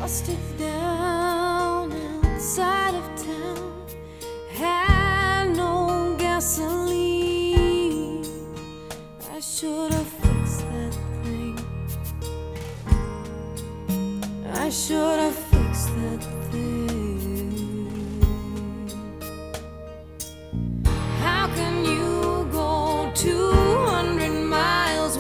busted down outside of town, had no gasoline. I should have fixed that thing. I should have fixed that thing.